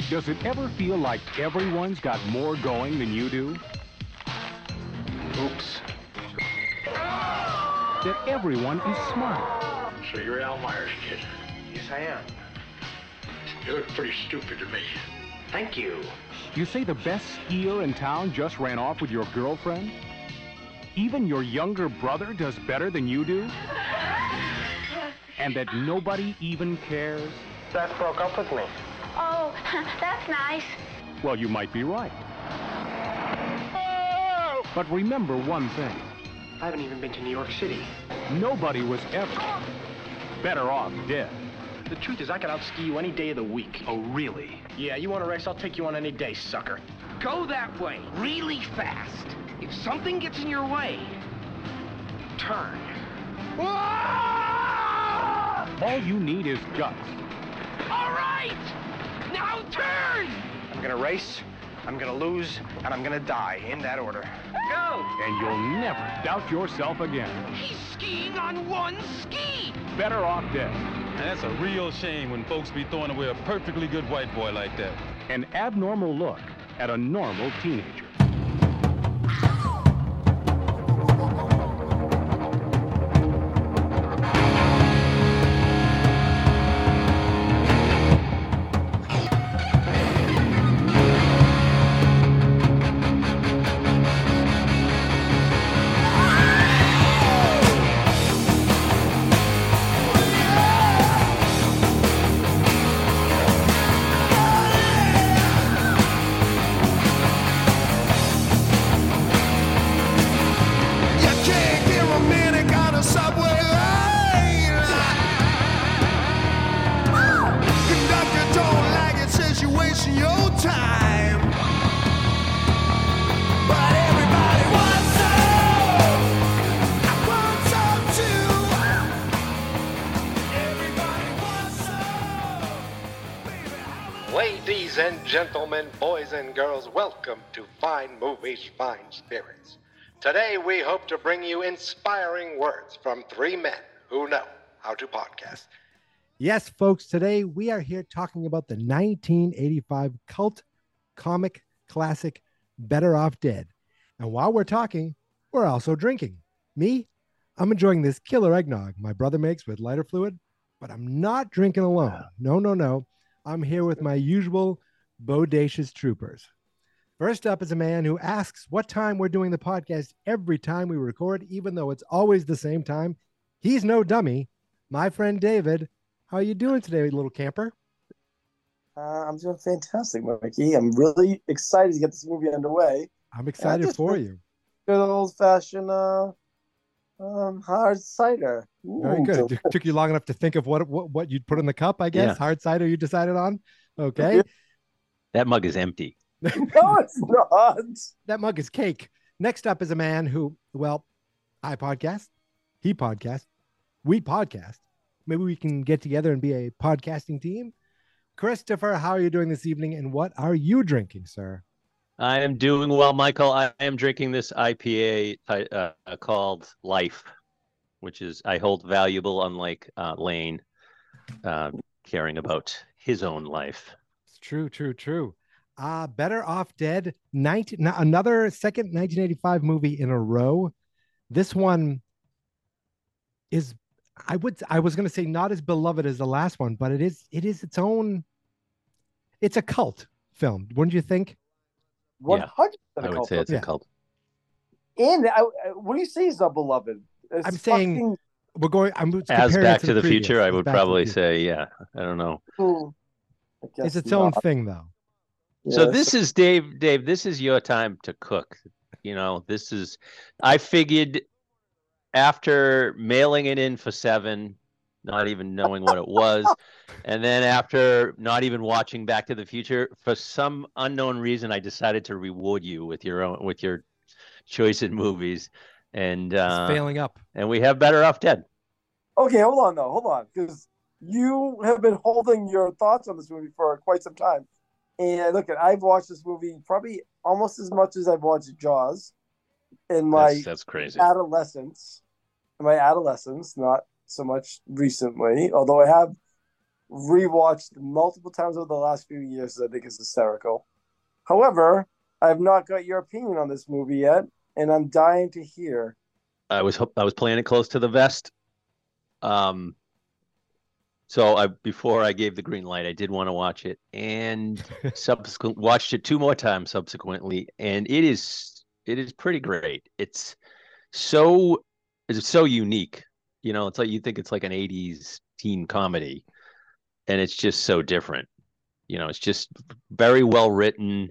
Does it ever feel like everyone's got more going than you do? Oops. That everyone is smart? So you're Al Myers' kid? Yes, I am. You look pretty stupid to me. Thank you. You say the best skier in town just ran off with your girlfriend? Even your younger brother does better than you do? And that nobody even cares? Beth broke up with me. Oh, that's nice. Well, you might be right. But remember one thing. I haven't even been to New York City. Nobody was ever better off dead. The truth is, I could outski you any day of the week. Oh, really? Yeah, you want to race? I'll take you on any day, sucker. Go that way, really fast. If something gets in your way, turn. All you need is guts. All right! Now turn! I'm gonna race, I'm gonna lose, and I'm gonna die, in that order. Go! And you'll never doubt yourself again. He's skiing on one ski! Better off dead. And that's a real shame when folks be throwing away a perfectly good white boy like that. An abnormal look at a normal teenager. Ladies and gentlemen, boys and girls, welcome to Fine Movies, Fine Spirits. Today we hope to bring you inspiring words from three men who know how to podcast. Yes, folks, today we are here talking about the 1985 cult comic classic, Better Off Dead. And while we're talking, we're also drinking. Me, I'm enjoying this killer eggnog my brother makes with lighter fluid, but I'm not drinking alone. No. I'm here with my usual bodacious troopers. First up is a man who asks what time we're doing the podcast every time we record, even though it's always the same time. He's no dummy. My friend David, how are you doing today, little camper? I'm doing fantastic, Mikey. I'm really excited to get this movie underway. I'm excited for you. Good old-fashioned hard cider. Ooh, very good. It took you long enough to think of what you'd put in the cup, I guess. Yeah. Hard cider you decided on? Okay. That mug is empty. No, it's not. That mug is cake. Next up is a man who, well, I podcast, he podcasts, we podcast. Maybe we can get together and be a podcasting team. Christopher, how are you doing this evening, and what are you drinking, sir? I am doing well, Michael. I am drinking this IPA called Life, which is I hold valuable, unlike Lane, caring about his own life. It's true. Better Off Dead, another second 1985 movie in a row. This one is, I was going to say not as beloved as the last one, but it is its own. It's a cult film, wouldn't you think? 100%. I would say it's a cult. And what do you say is not beloved? I'm saying we're going. As Back to the Future, I would probably say, yeah. I don't know. It's its own thing, though. So this is Dave. Dave, this is your time to cook. You know, I figured after mailing it in for 7, not even knowing what it was, and then after not even watching Back to the Future, for some unknown reason, I decided to reward you with your choice in movies, and failing up. And we have Better Off Dead. Okay, hold on, because you have been holding your thoughts on this movie for quite some time. And look, I've watched this movie probably almost as much as I've watched Jaws in my that's crazy. adolescence. In my adolescence, not so much recently, although I have rewatched multiple times over the last few years. I think it's hysterical. However, I have not got your opinion on this movie yet, and I'm dying to hear. I was playing it close to the vest. So before I gave the green light, I did want to watch it, and watched it 2 more times subsequently, and it is pretty great. It's so unique. You know, it's like you think it's like an 80s teen comedy, and it's just so different. You know, it's just very well written.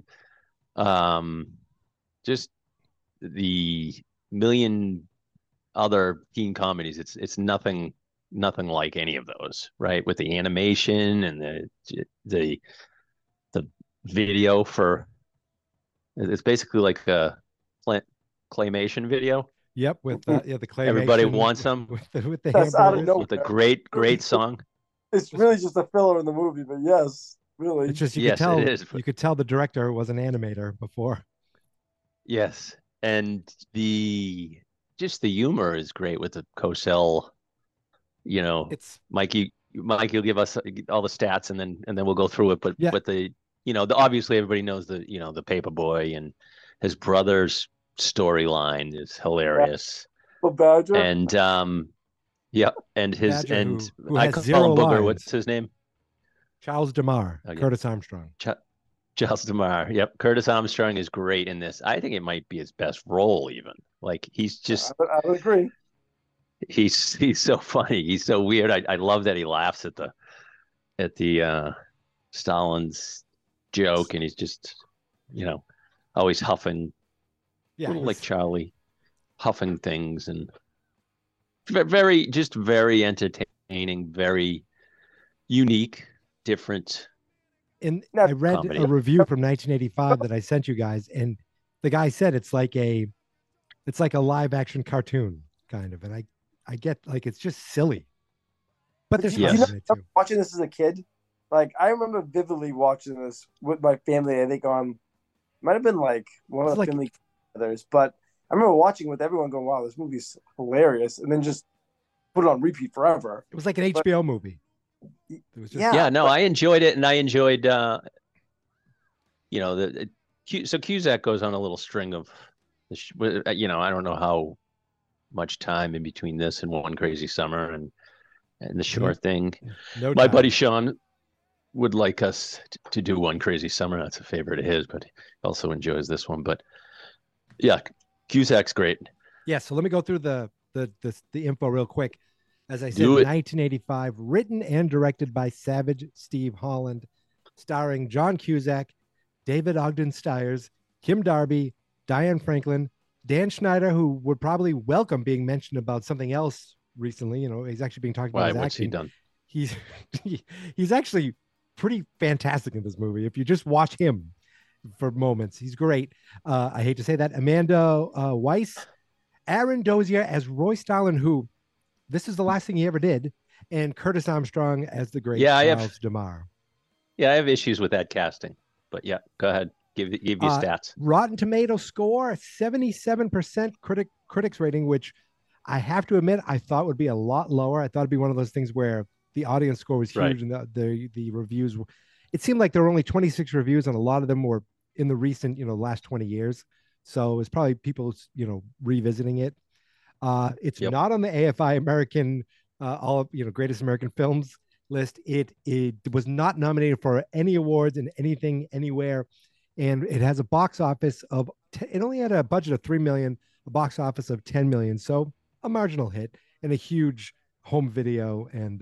Just the million other teen comedies, it's nothing like any of those, right? With the animation and the video for, it's basically like a claymation video. Yep, with the claymation. Everybody wants them with the That's out of hamburgers. nowhere. with a great song. It's really just a filler in the movie, but yes, really. It's just you Yes, could tell it is. you could tell the director was an animator before. Yes, and the humor is great with the Cosell. You know, It's Mikey will give us all the stats, and then we'll go through it. But Yeah. Obviously everybody knows the Paperboy, and his brother's storyline is hilarious. The Badger. And and his Badger and who I has call zero him Booger. lines. What's his name? Charles DeMar, Okay. Curtis Armstrong. Charles DeMar. Yep, Curtis Armstrong is great in this. I think it might be his best role, even. Like he's just I would agree. he's so funny. He's so weird. I love that he laughs at the Stalin's joke, and he's just always huffing, Yeah, little like Charlie, huffing things, and very entertaining, very unique, different. And Now- I read Comedy. a review from 1985 that I sent you guys, and the guy said it's like a live action cartoon kind of, and I get like it's just silly, but there's Yes. fun in it too. Watching this as a kid, like I remember vividly watching this with my family. I think might have been like one of It's the like- family others, but I remember watching with everyone going, "Wow, this movie's hilarious," and then just put it on repeat forever. It was like an HBO movie. It was just, Yeah. No, I enjoyed it, and I enjoyed so Cusack goes on a little string of I don't know how much time in between this and One Crazy Summer and The Shore Thing. no My time. buddy Sean would like us to do One Crazy Summer. That's a favorite of his, but he also enjoys this one. But yeah, Cusack's great. Yeah, so let me go through the info real quick. As I said, Do it. 1985, written and directed by Savage Steve Holland, starring John Cusack, David Ogden Stiers, Kim Darby, Diane Franklin, Dan Schneider, who would probably welcome being mentioned about something else recently. You know, he's actually being talked about Why? his What's he acting. done? He's actually pretty fantastic in this movie. If you just watch him for moments, he's great. I hate to say that. Amanda Weiss, Aaron Dozier as Roy Stalin, who this is the last thing he ever did, and Curtis Armstrong as the great Yeah, I have- Charles DeMar. Yeah, I have issues with that casting, but yeah, go ahead. Give your stats. Rotten Tomato score 77% critics rating, which I have to admit I thought would be a lot lower. I thought it'd be one of those things where the audience score was huge Right. and the reviews were, it seemed like there were only 26 reviews and a lot of them were in the recent last 20 years. So it's probably people revisiting it. It's Yep. not on the AFI American greatest American films list. It was not nominated for any awards in anything anywhere, and it has a box office of it only had a budget of 3 million, a box office of 10 million, so a marginal hit and a huge home video and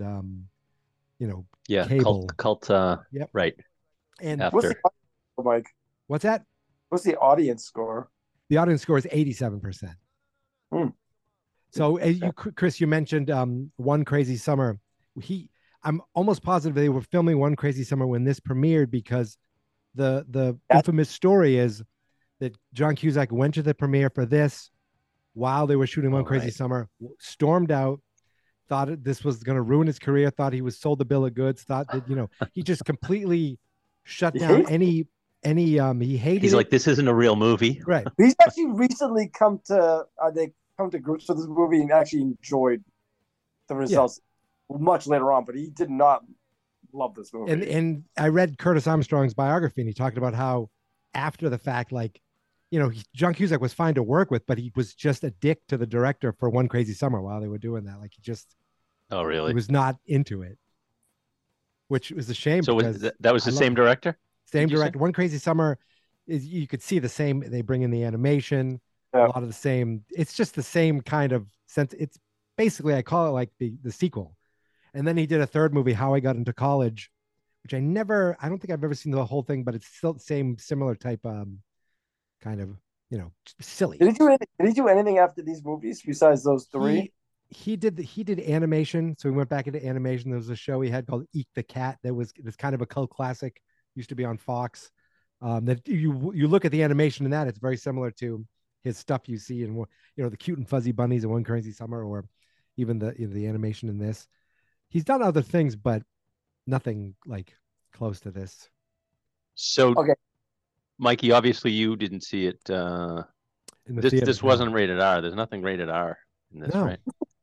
Yeah, cable. cult. Yep. Right. And After. What's the audience score, Mike? what's that? What's the audience score? The audience score is 87%. Hmm. So, Chris, you mentioned One Crazy Summer. I'm almost positive they were filming One Crazy Summer when this premiered, because the infamous story is that John Cusack went to the premiere for this while they were shooting One Crazy right. Summer, stormed out, thought this was going to ruin his career, thought he was sold the bill of goods, thought that he just completely shut He down hates he hated He's it. like, this isn't a real movie. Right. He's actually recently come to grips with this movie and actually enjoyed the results much later on, but he did not love this movie. And I read Curtis Armstrong's biography, and he talked about how after the fact, like, John Cusack was fine to work with, but he was just a dick to the director for One Crazy Summer while they were doing that. Like Oh, really? he was not into it, which was a shame. So that was the same director? Same director. One Crazy Summer is, you could see the same. They bring in the animation, a lot of the same. It's just the same kind of sense. It's basically, I call it like the sequel. And then he did a third movie, How I Got Into College, which I don't think I've ever seen the whole thing, but it's still the same similar type kind of, silly. Did he do anything after these movies besides those three? He did animation, so he went back into animation. There was a show he had called Eek the Cat that was kind of a cult classic, used to be on Fox. That you look at the animation in that, it's very similar to his stuff you see in the Cute and Fuzzy Bunnies in One Crazy Summer, or even the animation in this. He's done other things, but nothing like close to this. So, okay. Mikey, obviously you didn't see it. This wasn't rated R. There's nothing rated R in this, right?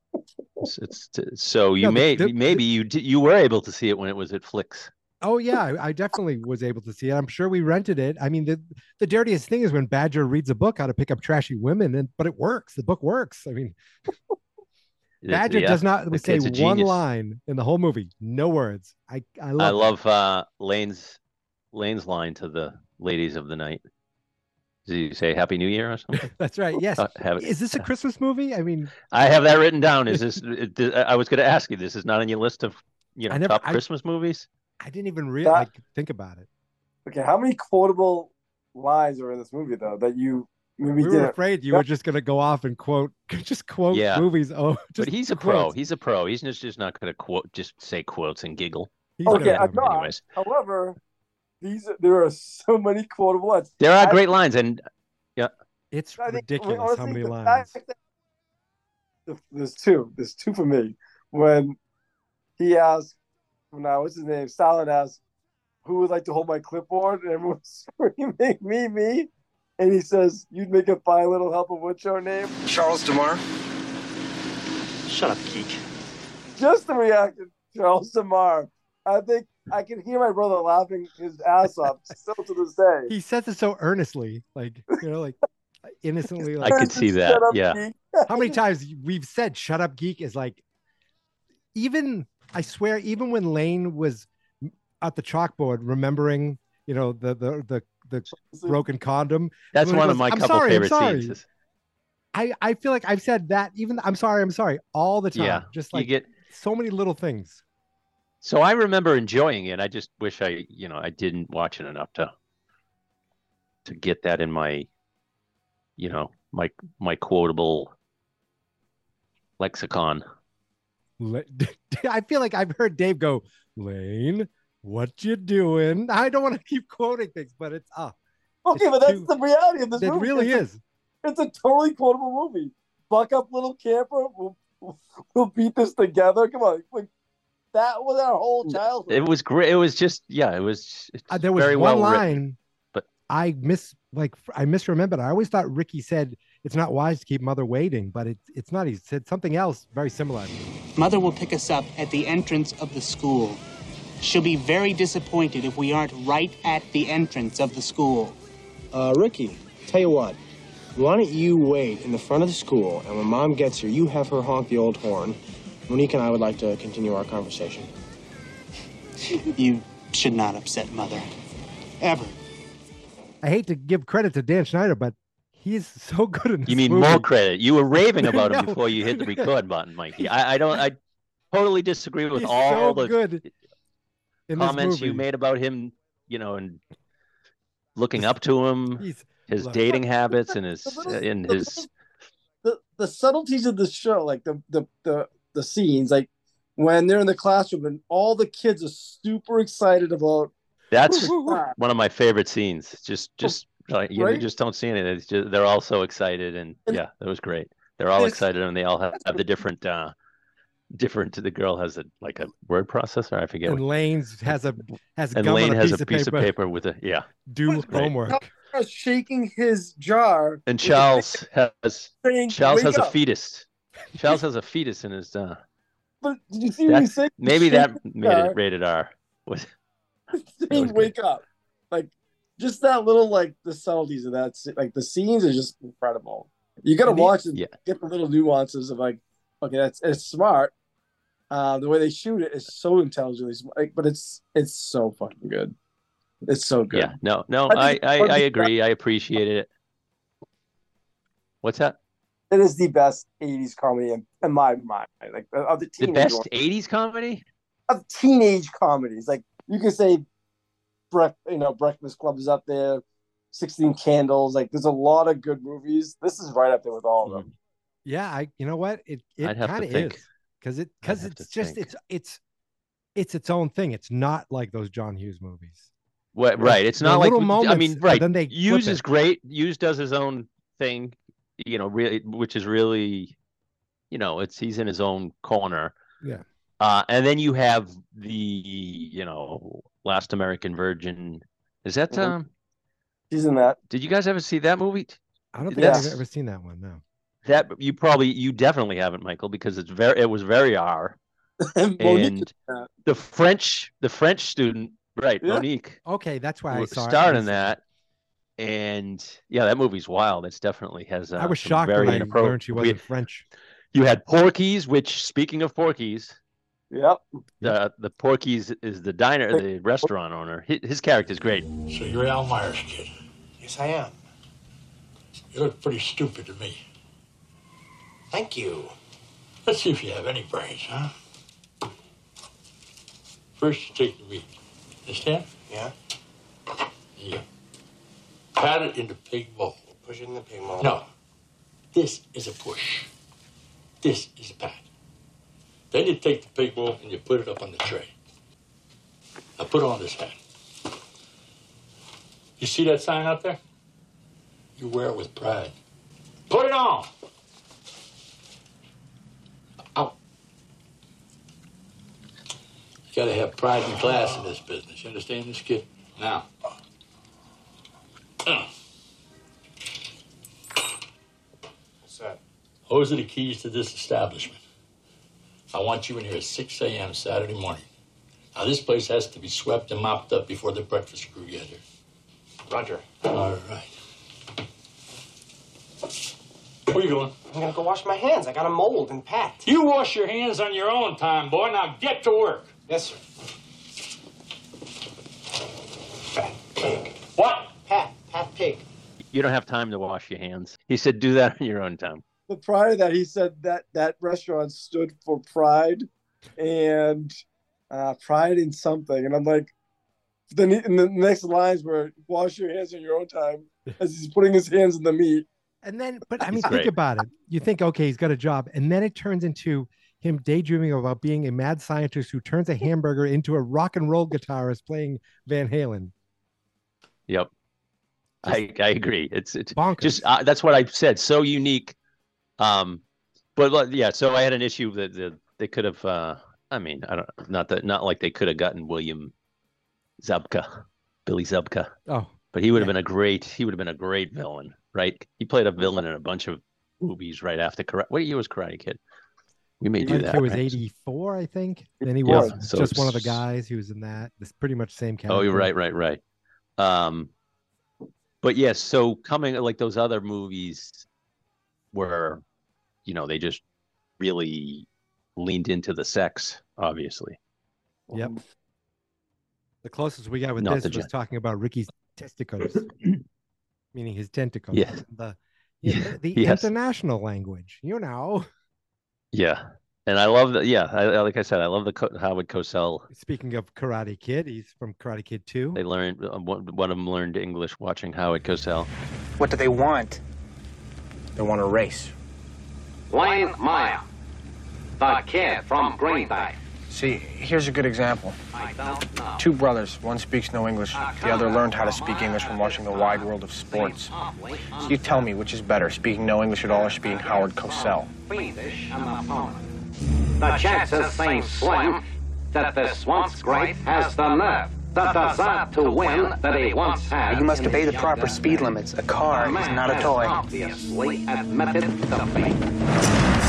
So you you were able to see it when it was at Flicks. Oh yeah, I definitely was able to see it. I'm sure we rented it. I mean, the dirtiest thing is when Badger reads a book how to pick up trashy women, but it works. The book works. I mean, Badger does not say one line in the whole movie. No words. I love Lane's line to the ladies of the night. Did you say Happy New Year or something? That's right. Yes. Is this a Christmas movie? I mean, I have that written down. Is this? I was going to ask you. This is not on your list of top Christmas movies. I didn't even really think about it. Okay, how many quotable lines are in this movie though that you? We were afraid you were just going to go off and quote movies. Oh, but he's a pro. He's a pro. He's just not going to just say quotes and giggle. Okay, anyways. However, there are so many quotable lines. There are great lines, and it's ridiculous how many lines. There's two for me. When he asks, what's his name? Stalin asks, "Who would like to hold my clipboard?" And everyone's screaming, "Me." And he says, "You'd make a fine little helper." What's your name? Charles DeMar. Shut up, geek. Just the reaction, Charles DeMar. I think I can hear my brother laughing his ass off still to this day. He says it so earnestly, like innocently. Like, I could see that. Yeah. How many times we've said "shut up, geek" is like, I swear, even when Lane was at the chalkboard remembering, the broken condom. That's one of my couple favorite scenes. I feel like I've said that even I'm sorry all the time. Yeah, just like you get so many little things. So I remember enjoying it. I just wish I didn't watch it enough to get that in my, my quotable lexicon. I feel like I've heard Dave go, "Lane, what you doing?" I don't want to keep quoting things, but it's okay, but that's the reality of this movie. It really is. It's a totally quotable movie. Buck up, little camper. We'll beat this together. Come on, like that was our whole childhood. It was great. It was just it was. There was very one well line, written, but I misremembered. I always thought Ricky said it's not wise to keep Mother waiting, but it's not. He said something else very similar. Mother will pick us up at the entrance of the school. She'll be very disappointed if we aren't right at the entrance of the school. Ricky, tell you what. Why don't you wait in the front of the school, and when Mom gets here, you have her honk the old horn. Monique and I would like to continue our conversation. You should not upset Mother. Ever. I hate to give credit to Dan Schneider, but he's so good in this You mean movie. more credit? You were raving about him before you hit the record button, Mikey. I totally disagree with all the good comments you made about him, and looking up to him, his dating habits, and his the subtleties of the show, like the scenes, like when they're in the classroom and all the kids are super excited about. That's one of my favorite scenes. Just you just don't see anything. It's just, they're all so excited, and yeah, that was great. They're all excited, and they all have the different. The girl has a word processor. I forget. And Lane's has and gum Lane on has a piece of paper with a do homework. Shaking his jar, and Charles has a up. fetus. Charles has a fetus in his. But did you see what he said? Maybe that made it rated R. What? They wake up. Like, just that little, like, the subtleties of that. Like, the scenes are just incredible. You got to watch it, get the little nuances of, like, okay, it's smart. The way they shoot it is so intelligently smart, like, but it's so fucking good. It's so good. Yeah, no, I agree. I appreciated it. What's that? It is the best 80s comedy in my mind. Like, of the The best 80s comedy? Of teenage comedies. Like, you can say, Breakfast Club is up there, 16 Candles. Like, there's a lot of good movies. This is right up there with all of them. Yeah, you know what? It kind of is. Because it's just it's its own thing. It's not like those John Hughes movies. What? Right. It's not like moments, I mean, right. Then they Hughes is great. Hughes does his own thing, really, which is really, he's in his own corner. Yeah. And then you have the, Last American Virgin. Is that He's in that. Did you guys ever see that movie? I don't think I've ever seen that one. No. That you definitely haven't, Michael, because it was very R. And the French student, right? Yeah. Monique. Okay, that's why I saw starred in that. And yeah, that movie's wild. It's definitely has. I was shocked when I learned she wasn't French. You had Porky's, which, speaking of Porky's, yep, the Porky's is the diner, the restaurant owner. His character's great. So you're Al Myers' kid? Yes, I am. You look pretty stupid to me. Thank you. Let's see if you have any brains, huh? First, you take the meat. Understand? Yeah. Yeah. Pat it in the pig bowl. Push it in the pig bowl. No. This is a push. This is a pat. Then you take the pig bowl and you put it up on the tray. Now put on this hat. You see that sign out there? You wear it with pride. Put it on! Out. You gotta have pride and class in this business. You understand this, kid? Now. What's that? Those are the keys to this establishment. I want you in here at 6 a.m. Saturday morning. Now, this place has to be swept and mopped up before the breakfast crew get here. Roger. All right. Where are you going? I'm gonna go wash my hands. I got a mold and Pat. You wash your hands on your own time, boy. Now get to work. Yes, sir. Pat Pig. What? Pat Pig. You don't have time to wash your hands. He said, do that on your own time. But prior to that, he said that restaurant stood for pride and pride in something. And I'm like, then in the next lines were wash your hands on your own time as he's putting his hands in the meat. And then, but I mean, think about it. You think, okay, he's got a job. And then it turns into him daydreaming about being a mad scientist who turns a hamburger into a rock and roll guitarist playing Van Halen. Yep. I agree. It's bonkers. Just that's what I said. So unique. But yeah, so I had an issue that they could have. I mean, I don't not like they could have gotten Billy Zubka. Oh, but he would have been a great villain, right? He played a villain in a bunch of movies right after Karate. What year was Karate Kid? We may do that. It was 84, I think. And he was just one of the guys. He was in that. It's pretty much the same character. Oh, you're right. But yes, so coming like those other movies where, they just really leaned into the sex, obviously. Yep. The closest we got with this was talking about Ricky's testicles, meaning his tentacles. Yeah. The international language, Yeah. And I love that. Yeah. Like I said, I love the Howard Cosell. Speaking of Karate Kid, he's from Karate Kid 2. They learned, one of them learned English watching Howard Cosell. What do they want? They want a race. Wayne Meyer, the kid from Green Bay. See, here's a good example. I don't know. Two brothers, one speaks no English, the other learned how to speak English from watching the wide world of sports. So you tell me which is better, speaking no English at all or speaking Howard Cosell? The chances seem slim that this once great has the nerve, the desire to win that he once had. You must obey the proper speed limits. A car is not a toy. Obviously admitted defeat.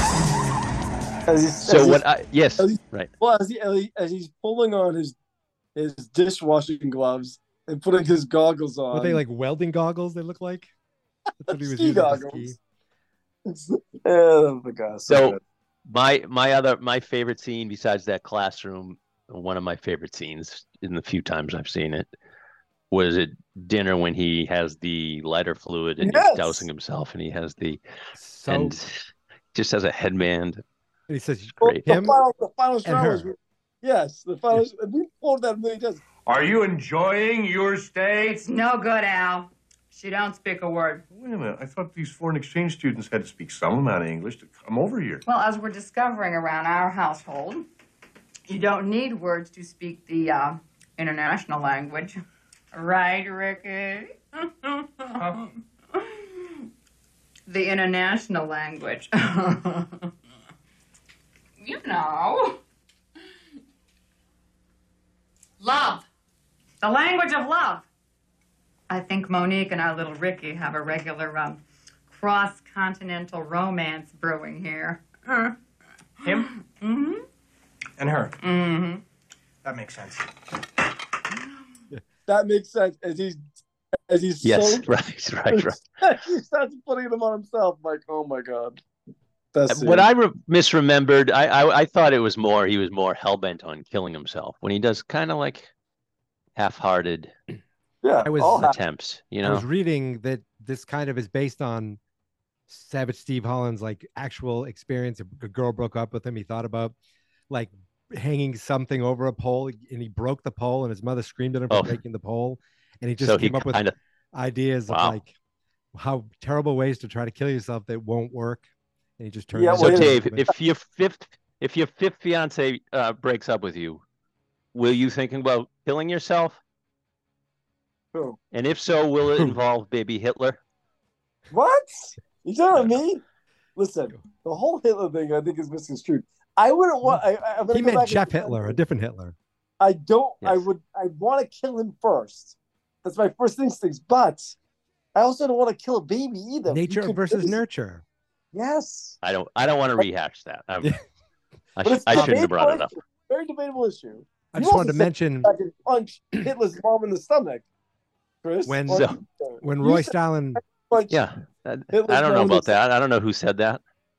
Right. Well, as he's pulling on his his dishwashing gloves and putting his goggles on. Were they like welding goggles? They look like. That's what he was Ski using to goggles. ski. Oh my God! So my favorite scene besides that classroom, one of my favorite scenes in the few times I've seen it, was at dinner when he has the lighter fluid and he's dousing himself, and he has and just has a headband. And he says, "Great." The final straw was, yes, the final. We pulled that many times. Are you enjoying your stay? It's no good, Al. She don't speak a word. Wait a minute. I thought these foreign exchange students had to speak some amount of English to come over here. Well, as we're discovering around our household, you don't need words to speak the international language. Right, Ricky? The international language. You know. Love. The language of love. I think Monique and our little Ricky have a regular cross-continental romance brewing here. Him? Mm-hmm. And her? Mm-hmm. That makes sense. That makes sense as he's Yes, so right. he starts putting them on himself. I'm like, oh my God. That's What I misremembered, I thought it was he was more hell-bent on killing himself when he does kind of like half-hearted attempts, you know. I was reading that this kind of is based on Savage Steve Holland's like actual experience. A girl broke up with him. He thought about like hanging something over a pole, and he broke the pole, and his mother screamed at him for breaking the pole, and he just came up with ideas of like how terrible ways to try to kill yourself that won't work, and he just turned. So Dave, if your fifth fiance breaks up with you, will you think about killing yourself? Who? And if so, will it involve baby Hitler? What? You telling me? Listen, the whole Hitler thing I think is misconstrued. I wouldn't want. He meant Jeff Hitler, a different Hitler. I don't. Yes. I want to kill him first. That's my first instincts. But I also don't want to kill a baby either. Nature versus nurture. Yes. I don't want to rehash that. I shouldn't have brought it up. Very debatable issue. I just wanted to mention I could punch Hitler's mom in the stomach, Chris. when Roy Stalin. Yeah, I don't know about that. I don't know who said that.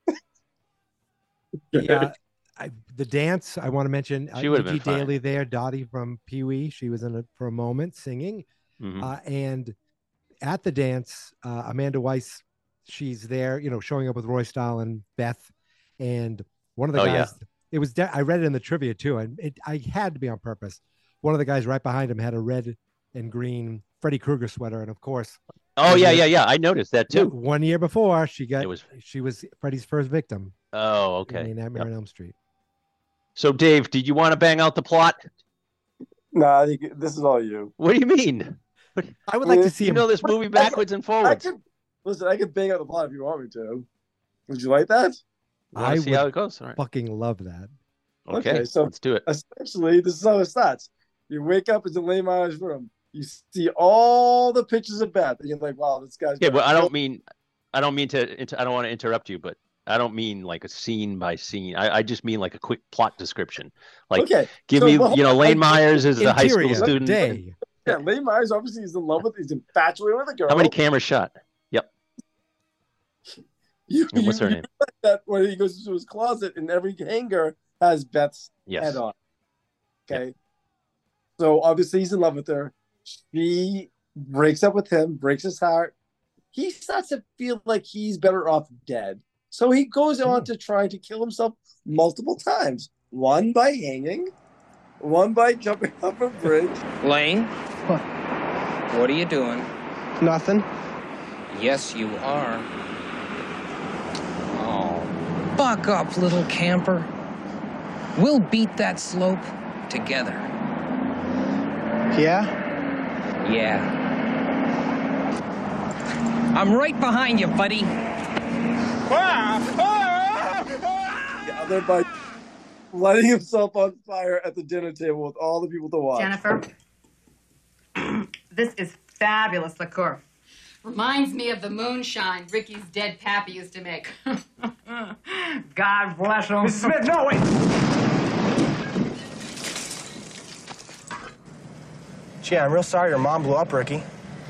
Yeah, the dance. I want to mention She would have been Nikki fine. Daly there, Dottie from Pee Wee. She was in it for a moment singing, and at the dance, Amanda Weiss. She's there, showing up with Roy Stalin, Beth, and one of the guys. Yeah. It was. I read it in the trivia too, and I had to be on purpose. One of the guys right behind him had a red and green Freddy Krueger sweater, and of course. Oh yeah. I noticed that too. 1 year before, she was Freddy's first victim. Oh, okay. In Nightmare on Elm Street. So, Dave, did you want to bang out the plot? No, I think this is all you. What do you mean? I would like to see you know this movie backwards and forwards. I could bang out the plot if you want me to. Would you like that? I see how it goes. All right. Fucking love that. Okay, so let's do it. Essentially, this is how it starts. You wake up in Elaine Meyer's room. You see all the pictures of Beth, and you're like, "Wow, this guy's." Yeah, well, I don't want to interrupt you, but I don't mean like a scene by scene. I just mean like a quick plot description. Like, give me, Elaine Myers is the high school student. Yeah, Elaine Myers obviously is in love with. He's infatuated with a girl. How many cameras shot? Yep. What's her name? That when he goes into his closet, and every hanger has Beth's head on. Okay. Yep. So obviously he's in love with her. She breaks up with him, breaks his heart. He starts to feel like he's better off dead. So he goes on to try to kill himself multiple times. One by hanging, one by jumping off a bridge. Lane? What are you doing? Nothing. Yes, you are. Oh, buck up, little camper. We'll beat that slope together. Yeah? Yeah. I'm right behind you, buddy. The other by lighting himself on fire at the dinner table with all the people to watch. Jennifer, this is fabulous liqueur. Reminds me of the moonshine Ricky's dead pappy used to make. God bless him. Mrs. Smith, no, wait. Gee, I'm real sorry your mom blew up, Ricky.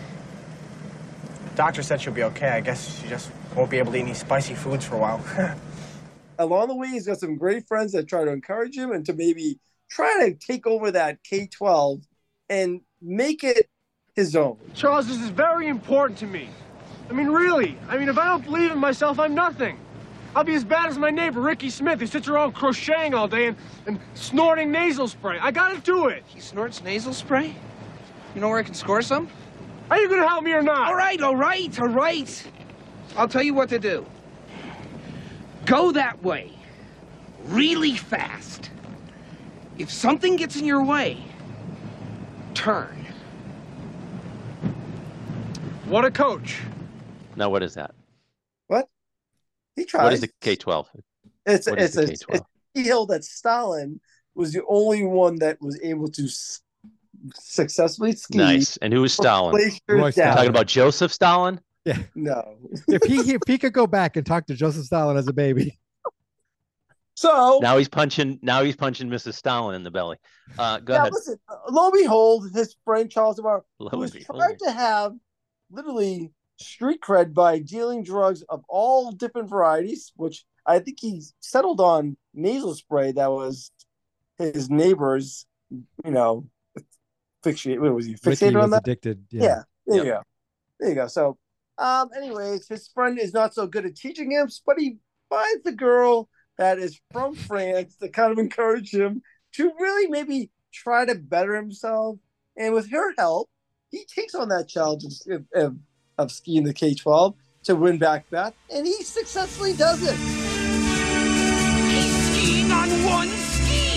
Doctor said she'll be okay. I guess she just won't be able to eat any spicy foods for a while. Along the way, he's got some great friends that try to encourage him and to maybe try to take over that K-12 and make it his own. Charles, this is very important to me. I mean, really. I mean, if I don't believe in myself, I'm nothing. I'll be as bad as my neighbor, Ricky Smith, who sits around crocheting all day and snorting nasal spray. I gotta do it. He snorts nasal spray? You know where I can score some? Are you gonna help me or not? All right. I'll tell you what to do. Go that way. Really fast. If something gets in your way, turn. What a coach. Now, what is that? What? He tries. What is the K-12? It's What is the a K-12? deal that Stalin was the only one that was able to successfully ski. Nice. And who was Stalin? Roy Stalin. Talking about Joseph Stalin? Yeah. No. if he could go back and talk to Joseph Stalin as a baby. So Now he's punching Mrs. Stalin in the belly. Go now ahead. listen, lo and behold, his friend Charles Amar, Lo who and was tried to have literally street cred by dealing drugs of all different varieties, which I think he settled on nasal spray that was his neighbor's, fixate. What was he? Ricky Fixated was on that? addicted. Yeah. There you go. There you go. So, anyways, his friend is not so good at teaching him, but he finds a girl that is from France to kind of encourage him to really maybe try to better himself. And with her help, he takes on that challenge of skiing the K-12 to win back Beth, and he successfully does it. He's skiing on one ski!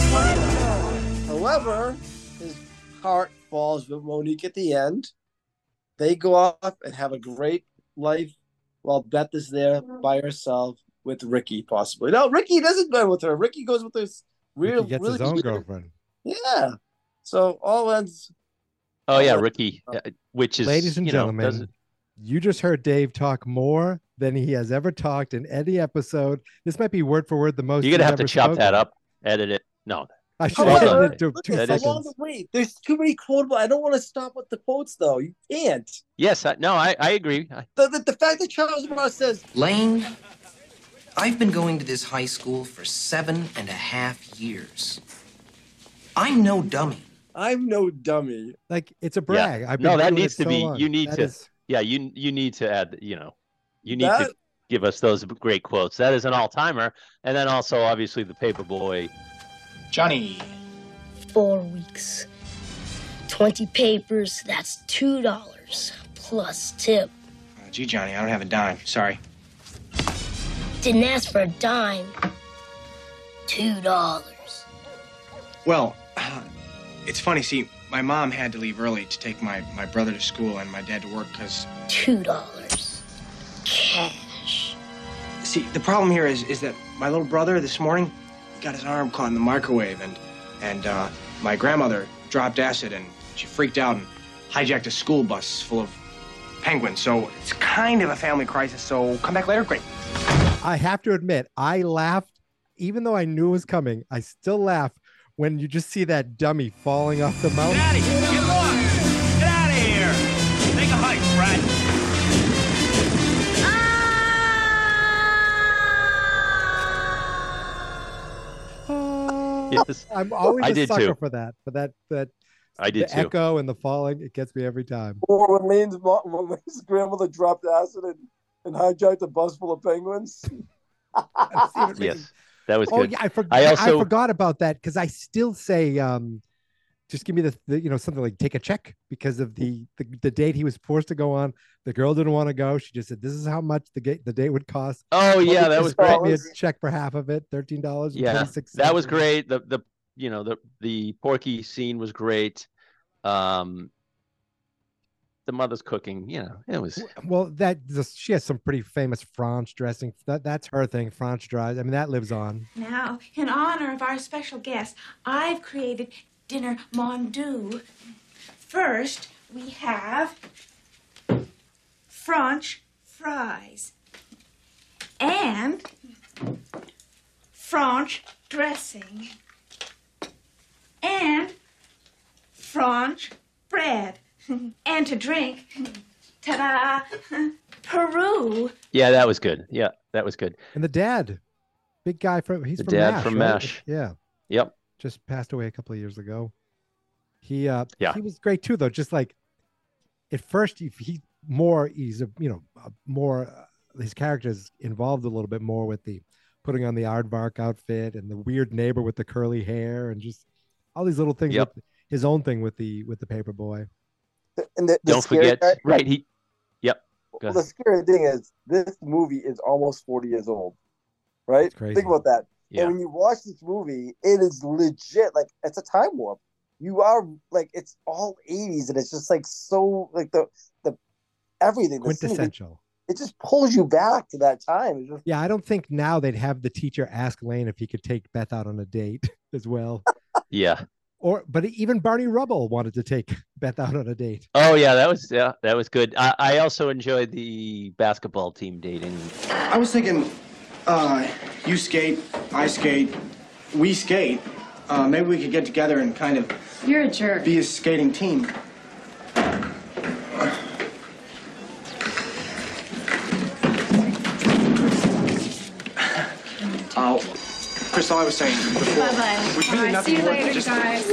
However, his heart falls with Monique at the end. They go off and have a great life while Beth is there by herself with Ricky, possibly. No, Ricky doesn't go with her. Ricky goes with his Ricky gets really his own weird- girlfriend. Yeah. So all ends. Oh, yeah, Ricky, which is, Ladies and gentlemen, doesn't- you just heard Dave talk more than he has ever talked in any episode. This might be word for word the most. you're going to he's have to ever chop spoken. that up, edit it. No. I should Well have done, edited it to Look, 2 it's That is- along seconds. the way. There's too many quotable. I don't want to stop with the quotes, though. You can't. Yes, I agree. The fact that Charles Ross says, Lane, I've been going to this high school for 7.5 years. I'm no dummy. I'm no dummy. Like, it's a brag. I've been No, that doing needs it to so be, long. you need That to, is- you need to add, you need That- to give us those great quotes. That is an all-timer. And then also, obviously, the Paperboy. Johnny. 4 weeks. 20 papers, that's $2 plus tip. Gee, Johnny, I don't have a dime. Sorry. Didn't ask for a dime. $2. Well, it's funny. See, my mom had to leave early to take my brother to school and my dad to work because... $2. Cash. See, the problem here is that my little brother this morning, he got his arm caught in the microwave and my grandmother dropped acid and she freaked out and hijacked a school bus full of penguins. So it's kind of a family crisis. So come back later. Great. I have to admit, I laughed, even though I knew it was coming. I still laugh when you just see that dummy falling off the mountain. Get out of here! Take a hike, Brad. Yes. I'm always I a did sucker too. for that. I did the too. echo and the falling. It gets me every time. or when Lane's grandmother dropped acid and hijacked a bus full of penguins. Yes, that was Oh good. yeah, I also forgot about that because I still say, just give me the something like take a check because of the date he was forced to go on. The girl didn't want to go. She just said, "This is how much the date would cost." Oh yeah, that was Write great. me a check for half of it, $13. Yeah, that was great. The Porky scene was great. The mother's cooking, it was. Well, she has some pretty famous French dressing. That's her thing, French dries. I mean, that lives on. Now, in honor of our special guest, I've created dinner mondiaux. First, we have French fries and French dressing and tranche, bread, and to drink, ta-da, Peru. Yeah, that was good. Yeah, that was good. And the dad, big guy he's The from dad MASH, from right? MASH. Yeah. Yep. Just passed away a couple of years ago. He was great too, though. Just like at first, his character's involved a little bit more with the putting on the aardvark outfit and the weird neighbor with the curly hair and just all these little things. Yep. With his own thing with the paper boy. And the Don't scary forget, guy- right? Go Well, ahead. the scary thing is this movie is almost 40 years old, right? It's crazy. Think about that. Yeah. And when you watch this movie, it is legit like it's a time warp. You are like it's all 80s, and it's just like so like the everything the scenery, Quintessential. it just pulls you back to that time. It's just, Yeah, I don't think now they'd have the teacher ask Lane if he could take Beth out on a date as well. Yeah. But even Barney Rubble wanted to take Beth out on a date. Oh yeah, that was good. I also enjoyed the basketball team dating. I was thinking, you skate, I skate, we skate. Maybe we could get together and kind of You're a jerk. be a skating team. Crystal, I was saying before, Bye-bye. we really Bye. nothing See you more than later, just guys.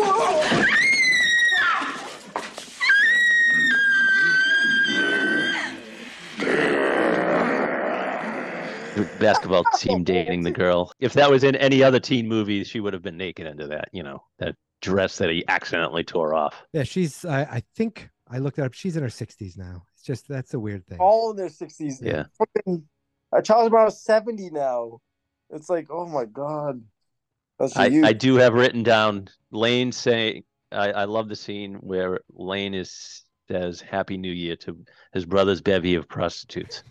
The basketball team dating the girl. If that was in any other teen movie, she would have been naked into that. That dress that he accidentally tore off. Yeah, she's. I think I looked it up. She's in her 60s now. It's just that's a weird thing. all in their 60s. Yeah. Fucking, Charles Brown is 70 now. It's like, oh my god. That's I do have written down Lane saying, I love the scene where Lane says Happy New Year to his brother's bevy of prostitutes.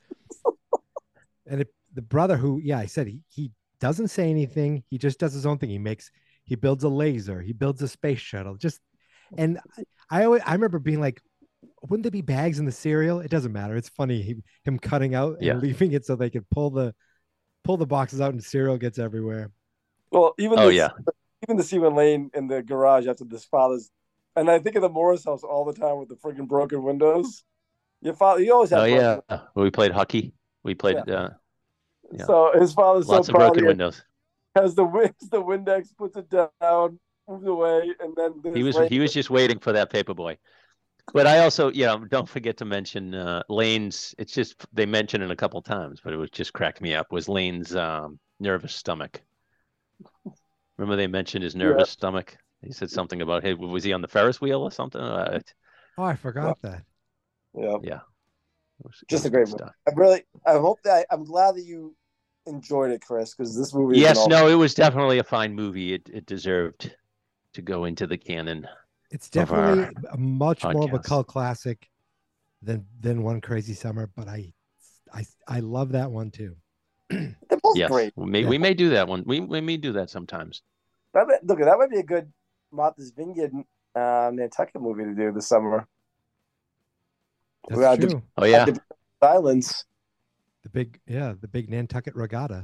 And the brother who, I said he doesn't say anything. He just does his own thing. He builds a laser. He builds a space shuttle. And I remember being like, wouldn't there be bags in the cereal? It doesn't matter. It's funny him cutting out and leaving it so they could pull the boxes out and cereal gets everywhere. Well, even the scene when Lane in the garage after this father's, and I think of the Morris house all the time with the freaking broken windows. Your father, you always have. Oh yeah, we played hockey. We played. So his father's lots so of proud broken of windows. Has the Windex, puts it down, moves away, and then He was just waiting for that paper boy. But I also, don't forget to mention Lane's. It's just they mentioned it a couple times, but it was just cracked me up. Was Lane's nervous stomach? Remember they mentioned his nervous stomach? He said something about, hey, was he on the Ferris wheel or something? Oh, I forgot that. Yeah. Just a great movie. I'm glad that you enjoyed it, Chris, because this movie. Yes, no, it was definitely a fine movie. It deserved to go into the canon. It's definitely a much more of a podcast. cult classic than One Crazy Summer, but I love that one too. They're both great. We may do that one. We may do that sometimes. That might be a good Martha's Vineyard Nantucket movie to do this summer. That's true. Oh yeah. Silence. The big Nantucket Regatta.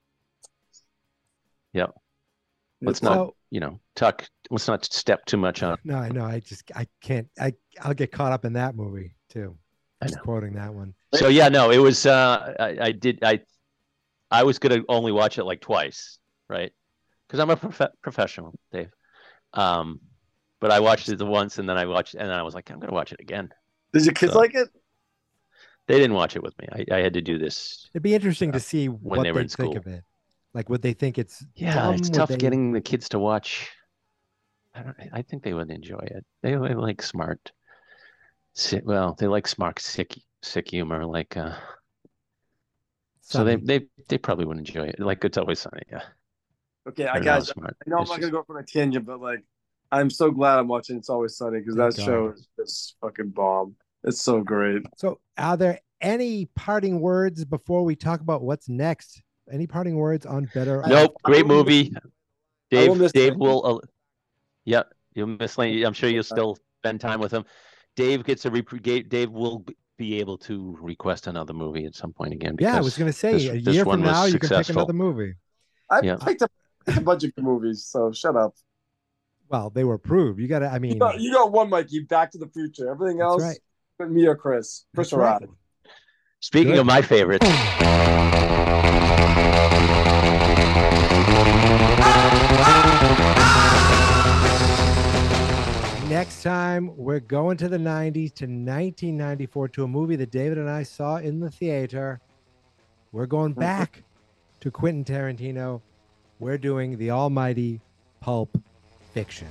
Yep. Let's not, let's not step too much on. No, I know. I can't. I'll get caught up in that movie too. Just quoting that one. So yeah, no, it was. I was gonna only watch it like twice, right? Because I'm a professional, Dave. But I watched it once, and then I was like, I'm gonna watch it again. Did your kids like it? They didn't watch it with me. I had to do this. It'd be interesting to see when what they were they in think school. of it. Like, would they think it's Yeah, dumb? it's Would tough they- getting the kids to watch. I think they would enjoy it. They like smart. They like smart sick humor. Like, so they probably would enjoy it. Like It's Always Sunny. Yeah. Okay, They're guys, not smart. I know I'm not gonna go for a tangent, but like, I'm so glad I'm watching It's Always Sunny because that Thank show God. is just fucking bomb. It's so great. So, are there any parting words before we talk about what's next? Any parting words on Better? Nope. Great movie. I will Dave. miss Dave Lane. will. Yeah, you'll miss Lane. I'm sure you'll still spend time with him. Dave gets Dave will be able to request another movie at some point again. Yeah, I because was going to say this a year one from was now you can pick successful. another movie. I Yeah. picked up a bunch of good movies, so shut up. Well, they were approved. You got to. I mean, You got one, Mikey. Back to the Future. Everything else, right. me or Chris. Chris or right. I. Speaking of my favorites. Next time, we're going to the 90s to 1994 to a movie that David and I saw in the theater. We're going back to Quentin Tarantino. We're doing the almighty Pulp Fiction.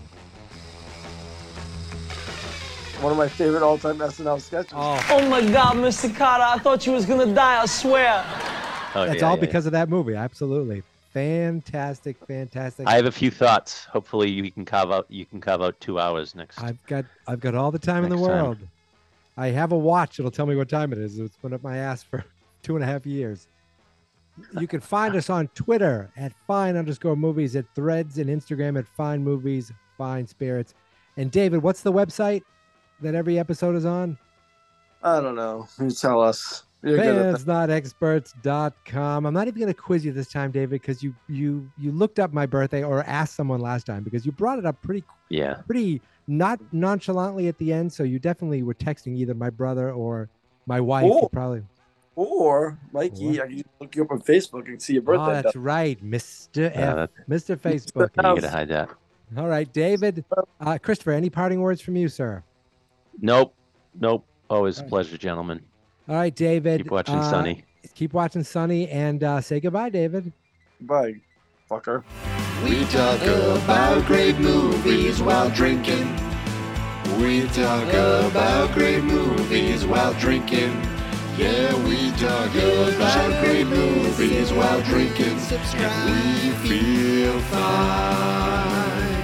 One of my favorite all-time SNL sketches. Oh my God, Mr. Carter, I thought you was gonna die, I swear. That's all because of that movie. Absolutely. Fantastic. I have a few thoughts. Hopefully you can carve out 2 hours next. I've got all the time in the world. I have a watch. It'll tell me what time it is. It's been up my ass for 2.5 years. You can find us on Twitter at @fine_movies, at Threads and Instagram at Fine Movies, Fine Spirits. And David, what's the website that every episode is on? I don't know. You tell us. You're good at that. fansnotexperts.com. I'm not even going to quiz you this time, David, because you looked up my birthday or asked someone last time because you brought it up pretty not nonchalantly at the end. So you definitely were texting either my brother or my wife. Or Mikey, I can look you up on Facebook and see your birthday. Oh, that's right, Mr. Mr. Facebook. You gotta hide that. All right, David. Christopher, any parting words from you, sir? Nope. Always a pleasure, gentlemen. All right, David. Keep watching Sunny. Keep watching Sunny, and say goodbye, David. Bye, fucker. We talk about great movies while drinking. We talk about great movies while drinking. Yeah, we talk about great movies while drinking. And we feel fine.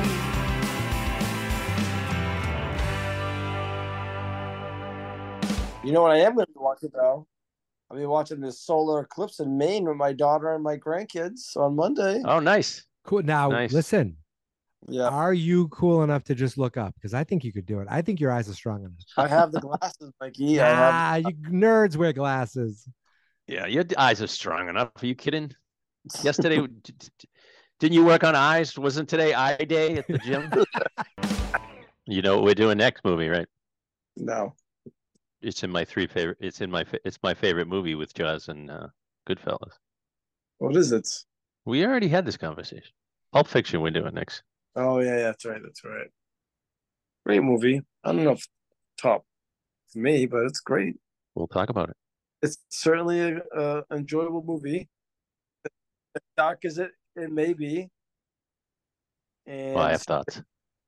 You know what I am going to be watching, though? I'll be watching this solar eclipse in Maine with my daughter and my grandkids on Monday. Oh, nice. Cool. Now, listen. Yeah. Are you cool enough to just look up? Because I think you could do it. I think your eyes are strong enough. I have the glasses, Mikey. You nerds wear glasses. Yeah, your eyes are strong enough. Are you kidding? Yesterday, didn't you work on eyes? Wasn't today eye day at the gym? You know what we're doing next movie, right? No. It's in my favorite. It's my favorite movie with Jaws and Goodfellas. What is it? We already had this conversation. Pulp Fiction. We're doing next. Oh yeah, that's right. Great movie. I don't know if top for me, but it's great. We'll talk about it. It's certainly an enjoyable movie. As dark as it may be. And I have thoughts.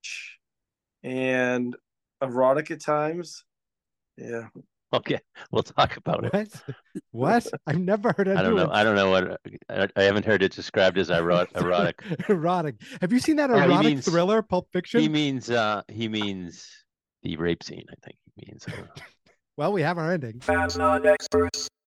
And erotic at times. Yeah. Okay, we'll talk about it. What? I've never heard of it. I don't know what. I haven't heard it described as erotic. Erotic. Have you seen that erotic thriller, Pulp Fiction? He means the rape scene. I think he means. Well, we have our ending. Fans not experts.